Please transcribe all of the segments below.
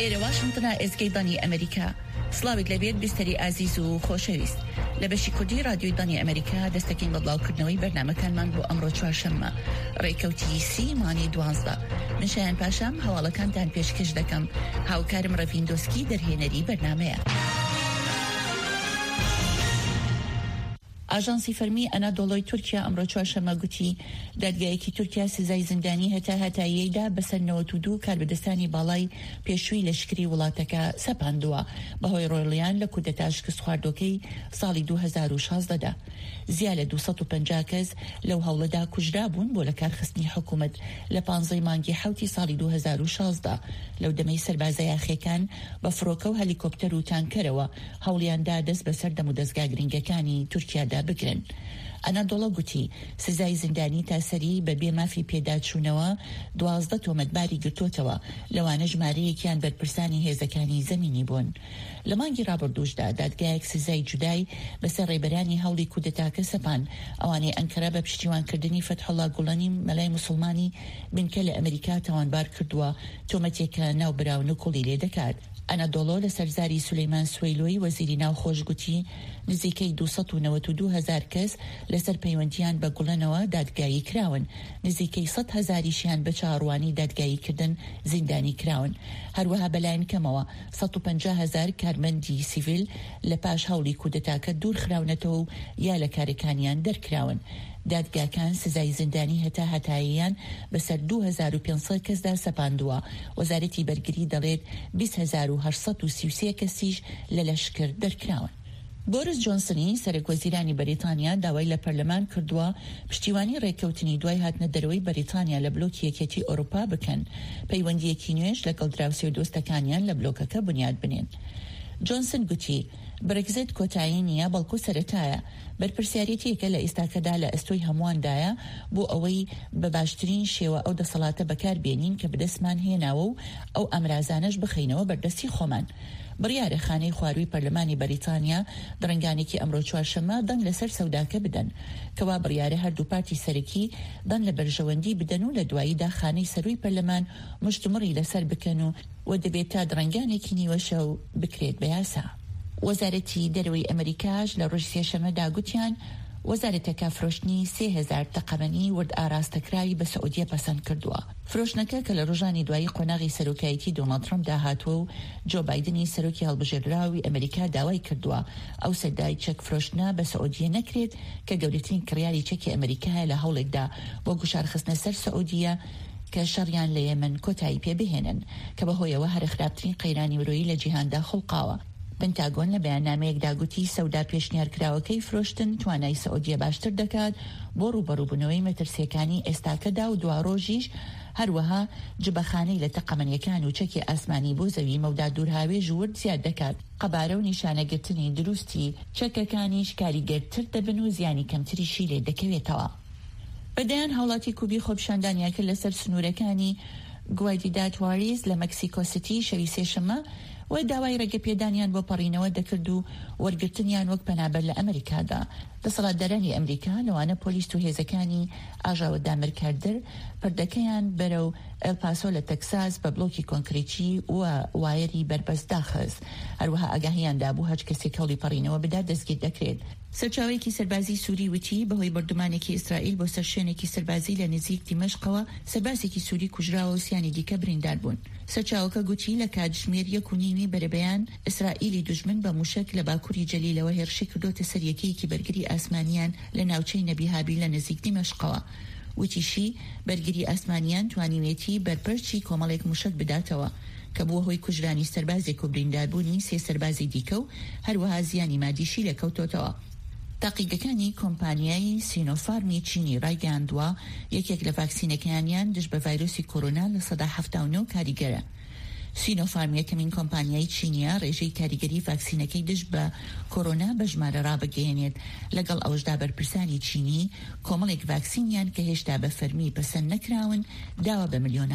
ئێرە واشنگتنە ئێسکەی ئەمریکا سڵاوێک لەبێت بیستەری ئازیز و خۆشەویست لە بەشی کوردی رادیۆی دانی ئەمریکا دەستەکەین بە بڵاوکردنەوەی بەرنامەکانمان بۆ ئەمڕۆ چوارشەممە ڕێکەوتی سی مانی 12 من شایان پاشام هەواڵەکانتان پێشکەش دەکەم. هاوکارم ڕەڤین دۆسکی دەرهێنەری بەرنامەیە. ئاژانسی فەرمی ئەنادۆڵۆی تورکیا ئەمڕۆ چوارشەممە گوتی دادگایەکی تورکیا سزای زیندانی هەتا هەتاییەیدا بەسەر 92 کاربەدەستانی باڵای پێشووی لەشکری وڵاتەکە سەپاندووە بەهۆی ڕۆیڵیان لە کودەتا شکست خواردۆکەی ساڵی 2016دا. زیاد لە 250 کەس لەو هەوڵەدا کوژرا بوون بۆ لە کارخستنی حکوومەت لە 15 مانگی حوتی ساڵی 2016 لەو دەمەی سەربازە یاخیەکان بە فڕۆکە و هەلیکۆپتەر و تانکەرەوە هەوڵیاندا دەست بەسەر دەم و دەستگا گرنگەکانی تورکیادا بگرن. ئەنادۆڵە گوتی سزای زیندانی تاسەری بە بێ مافی پێداچوونەوە 12 تۆمەتباری گرتوتەوە، لەوانە ژمارەیەکیان بەرپرسانی هێزەکانی زەمینی بوون. لە مانگی ڕابردووشدا دادگایەک سزای جودای بەسەر ڕێبەرانی هەوڵی کودەتاکە سەپان، ئەوانەی ئەنکەرە بە پشتیوانکردنی فەتحوڵا گوڵانی مەلای موسڵمانی بنکە لە ئەمریکا تاوانبار کردووە، تۆمەتێکە ناوبراون و کوڵی لێ دەکات. ئەنادۆڵۆ لە سەرزاری سولەیمان سوێیلۆی وەزیری ناوخۆش گوتی نزیکەی 292,000 کەس لەسەر پەیوەندیان بە گوڵەنەوە دادگایی کراون، نزیکەی 100,000یشیان بە چاڕوانی دادگایی کردن زیندانی کراون. هەروەها بەلایەن کەمەوە 150,000 کارمەندی سیڤیل لە پاش هەوڵی کودەتاکە دوور خراونەتەوە و یا لە کارەکانیان دەرکراون. دادگاکان سزای زیندانی هەتا هەتاییان بەسەر 2500 کەسدا سەپاندووە. وەزارەتی بەرگری دەڵێت 20,833 کەسیش لە لەشکر دەرکراون. بۆریس جۆنسنی سەرۆکوەزیرانی بەریتانیا داوای لە پەرلەمان کردووە پشتیوانی ڕێکەوتنی دوای هاتنە دەرەوەی بەریتانیا لە بلۆکی یەکێتی ئەوروپا بکەن، پەیوەندیەکی نوێش لەگەڵ دراوسێ و دۆستەکانیان لە بلۆکەکە بنیاد بنێن. جۆنسن گوتی برگزیت کۆتایی نییە، بەڵکو سەرەتایە. بەرپرسیارەتێکە لە ئێستاکەدا لە ئەستۆی هەمواندایە بۆ ئەوەی بە باشترین شێوە ئەو دەسەڵاتە بەکاربێنین کە بەدەستمان هێناوە و ئەو ئەمرازانەش بخەینەوە بەردەستی خۆمان. بڕیارە خانەی خواروی پەرلەمانی بەریتانیا درنگانێکی ئەمڕۆ چوارشەممە دەنگ لەسەر سەوداکە بدەن، کەوا بڕیارە هەردوو پارتی سەرەکی دەنگ لە بەرژەوەندی بدەن و لە دواییدا خانەی سەروی پەرلەمان مشتمڕی لەسەر بکەن و دەبێت تا درنگانێکی نیوەشە و بکرێت بە یاسا. وەزارەتی دەرەوەی ئەمریکاش لە ڕۆژ سێشەمەدا گوتیان وەزارەتەکە فرۆشتنی 3,000 تەقەمەنی ورد ئاراستەکراوی بە سعودیە پەسەند کردووە. فرۆشتنەکە کە لە ڕۆژانی دوایی قۆناغی سەرۆکایەتی دۆناڵد ترەمپ داهاتوە و جۆ بایدنی سەرۆکی هەڵبژێردراوی ئەمریکا داوای کردووە ئەو سەدای چەک فرۆشتنە بە سعودیە نەکرێت کە گەورەترین کڕیاری چەکی ئەمریکایە لە هەوڵێکدا بۆ گوشارخستنە سەر سعودیە کە شەڕیان لە یەمەن کۆتایی پێبهێنن کە بەهۆیەوە هەر خراپترین قەیرانی مرۆیی لە جیهاندا خڵقاوە. پنتاگۆن لە بەیاننامەیەکدا گوتی سەودا پێشنیارکراوەکەی فرۆشتن توانای سعودیە باشتر دەکات بۆ ڕوبەڕووبوونەوەی مەترسیەکانی ئێستاکەدا و دواڕۆژیش هەروەها جبەخانەی لە تەقەمەنیەکان و چەکی ئاسمانی بۆ زەوی مەودا دوورهاوێژ ورد زیاد دەکات. قەبارە و نیشانەگرتنی دروستی چەکەکانیش کاریگەرتر دەبن و زیانی کەمتریشی لێ دەکەوێتەوە. بەدەیان هاوڵاتی کوبی خۆپیشاندانیان کرد لەسەر سنوورەکانی گوایدیدات واریز لە مەکسیکۆ سیتی شەوی سێشەممە و داوای ڕێگەپێدانیان بۆ پەڕینەوە دەکرد و وەرگرتنیان وەک پەنابەر لە ئەمریکادا. دەسەڵاتدارانی ئەمریکا لەوانە پۆلیس و هێزەکانی ئاژاوە دامرکاردر پردەکەیان بەرەو ئەلپاسۆ لە تەکساس بە بلۆکی کۆنکریتی و وایەری بربەست داخست. هەروەها ئاگاهیاندا بوو هەچ کەسێک هەوڵی پەڕینەوە بدا دەستگیر دەکرێت. سەرچاوەیەکی سەربازی سووری وتی بەهۆی بەردەمانێکی ئیسرائیل بۆ سەر شوێنێکی سەربازی لە نزیک دیمەشقەوە سەربازێکی سووری کوژراوە و سیانی دیکە بریندار بوون. سەرچاوەکە گوتی لە کاتژمێر 1:30 بەرەبەیان ئیسرائیلی دوژمن بە موشک لە باکووری جەلیلەوە هێرشی کردوتە سەر یەکەیەکی بەرگری ئاسمانیان لە ناوچەی نەبیهابی لە نزیک دیمەشقەوە. وتیشی بەرگری ئاسمانیان توانیوێتی بەرپەرچی کۆمەڵێک موشک بداتەوە کە بووە هۆی کوژرانی سەربازێک و برینداربوونی 3 سەربازی دیکە و هەروەها زیانی مادیشی لەکەوتۆتەوە. تاقیگەکانی کۆمپانیای سینۆفارمی چینی ڕایگەاندووە یەکێک لە ڤاکسینەکانیان دژ بە ڤایرۆسی کۆرۆنا لە 179 کاریگەرە. سینۆفارم یەکەمین کۆمپانیای چینیە ڕێژەی کاریگەری ڤاکسینەکەی دژ بە کۆرۆنا بە ژمارە ڕابگەیەنێت. لەگەڵ ئەوەشدا بەرپرسانی چینی کۆمەڵێک ڤاکسینیان کە هێشتا بە فەرمی پەسەند نەکراون داوە بە ملیۆنە.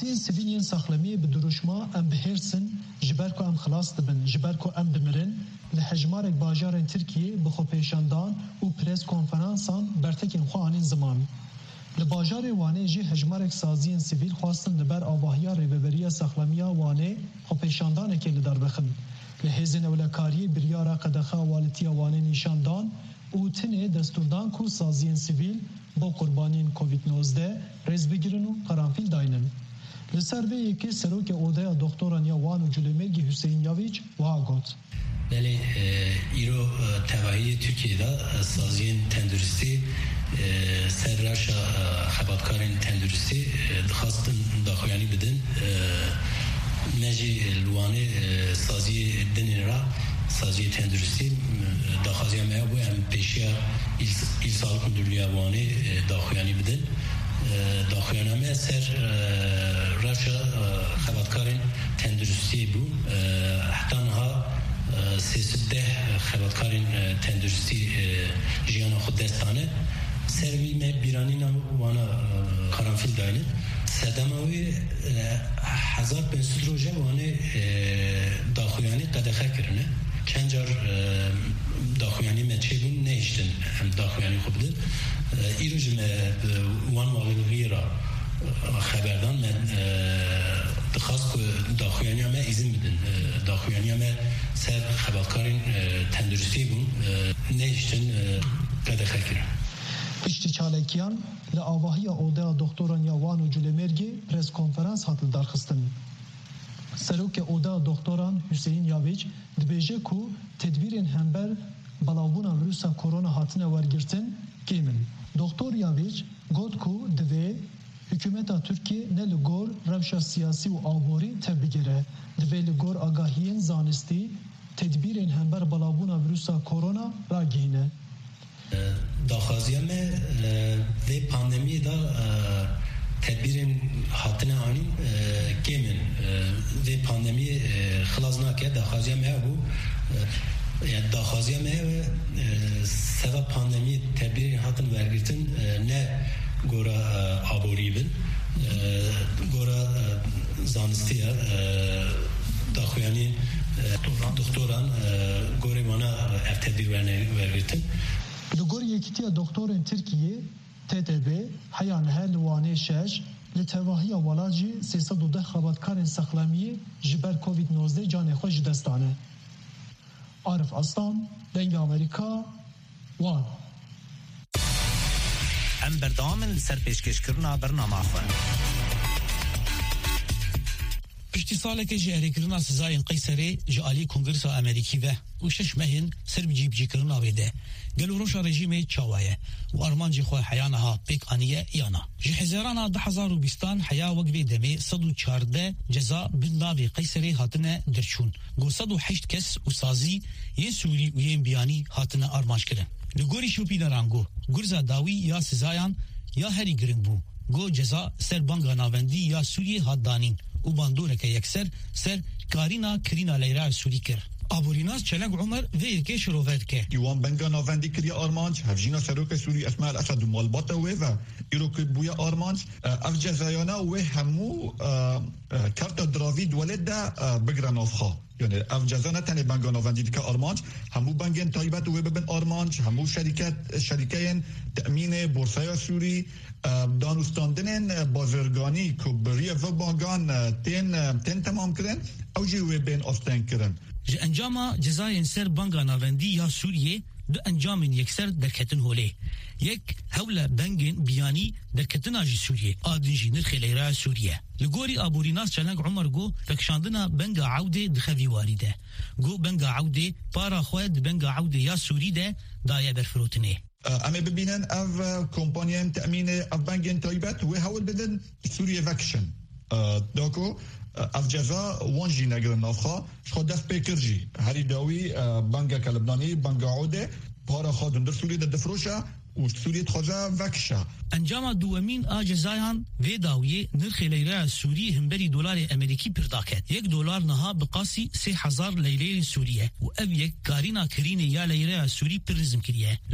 سازی سیویلین ساخلمی به دروشما ام بهرسن جبرکو ام خلاص دبن جبرکو ام دمرن لحجمارک باجار ترکیه بخو پیشاندان و پریس کنفرانسان برتکین خوانین زمان لباجار وانه جی هجمارک سازی سیویل خواستن لبر آواهیا ریببریا ساخلمیا وانه خو پیشاندان که لدار بخن لحزن اولکاری بریارا قدخا والتیا وانه نیشاندان او تنه دستوردان کو سازی سیویل با قربانین کووید 19 رز بگیرن و قرانفیل داینن. لسر به یکی سروک اوده دکتران یا وانو جلمرگی حسین یاویچ وها گوت. بله ایرو توایی ترکیه دا سازی تندرستی سرراش خبرکارین تندرستی خواستن داخویانی بدن نجی لوانه سازی دنی را سازی تندرستی داخازی همه بو هم پیشیا ایل سال کندرلیا وانه داخویانی بدن داخویان همه سر راشا خبرکارین تندرستی بو حتی نها 310 خبرکارین تندرستی جیانا خود دستانه سروی می بیرانی نام وانا کارانفیل داینه سدماوی 1500 روزه وانه داخویانی قدخه کرنه چند جار داخویانی مچه بون نیشتن هم داخویانی خوب دن ای روز وان واقعی را خبردان من دخواست که داخویانی همه ایزن بدن داخویانی همه سر خبرکارین تندرستی بون نیشتن قدخه کرن پشتی چالکیان لآواهی اوده دکتران یا وانو جلمرگی پریس کنفرانس هاتل درخستن سروک اوده دکتران حسین یاویچ دبیجه کو تدبیرین همبر بلاوبونا ویروسا کرونا هاتنه ورگرتن کیمن دکتر یاویچ گوت کو دوی حکومتا ترکیه نه لگور روشا سیاسی و آبوری تبگیره دوی لگور آگاهین زانستی تدبیرین همبر بلاوبونا ویروسا کرونا را گینه داخازیامه و پاندمی دا تدبیرین هاتنه آنیم کمن و پاندمی خلاص نکرد داخازیامه بو yani daxwaziyame seva pandemi tedbirên hatin wergirtin ne gora aborîbin gora zanistiya daxuyanî doktoran gorê wana ev tedbir wergirtin li gor yekîtiya doktorên Tirkiye TTB heyan her li wanê şeş li tevahiya wala jî 310 xebatkarên sexlemiyê ji ber COVID-19 canê xwe ji dest dane. Arif Aslan, Denge Amerika, Wan. Em berdamın li ser pêşkêşkirina bername xwe. Piştî saleke ji erêkirina sizayên Qeyserê ji aliyê Kongresa Amerîkî ve û şeş mehên ser bicîbicîkirina wê de gelo roşa rejîmê çawa ye û armancê xwe heya niha pêk aniye yana. Ji hezarana 2020 heya wek vê demê 114 ceza bin navê Qeyserê hatine derçûn. Got 108 kes û sazî yên Sûrî û yên biyanî hatine armançkirin. Li gorî şopîneran got gurza dawî ya sizayan ya herî giring bû. Got ceza ser banga navendî ya Sûriyê hat danîn û bandoreke yekser ser karîna kirîna leyra Sûrî kir. Aborinas Çelenk Umar ve yekê şirovet ke. Iwan benga navendî kiriye armanc hevjîna seroka Sûrî Esmail Esad û malbata wê ve îro bûye armanc ev cezayana wê hemû karta diravî dwelê de bigire navxa. Yani ev ceza ne tenê benga navendî dike armanc hemû bengên taybet wê bibin armanc hemû şerîkeyên temînê borsaya Sûrî danûstandinên bazirganî ku biriye ve bangan tên temam kirin ew jî wê bên asteng kirin. Ji encama cezayên ser banga navendî ya Sûriyê du encamên yekser derketin holê. Yek hewla bengên biyanî derketina jî Sûriyê adin jî nirxê leyra Sûriye. Li gorî Aborinas Çelenk Umar got fekşandina benga Ewdê dixevî warî de. Got benga Ewdê para xwe di benga Ewdê ya Sûrî de daye berfirotinê. Em ê bibînin ev kompanyayên temînê ev bengên taybet wê hewl bidin Sûriye vekişin. Dako ev ceza wan jî negirin navxa xwe dest pê kir jî herî dawî bengeke Libnanî benga Ewdê para xwe dindir Sûriyê de difroşe û Sûriyê dixwaze vekişe. Encama duwemîn a cezayan vê dawiyê nirxê leyra Sûrî hemberî dolarê Amerîkî pir daket. $1 niha bi qasî 3000 leyleyê Sûriye û ev yek karîna kirînê ya leyra Sûrî pir rizm kiriye.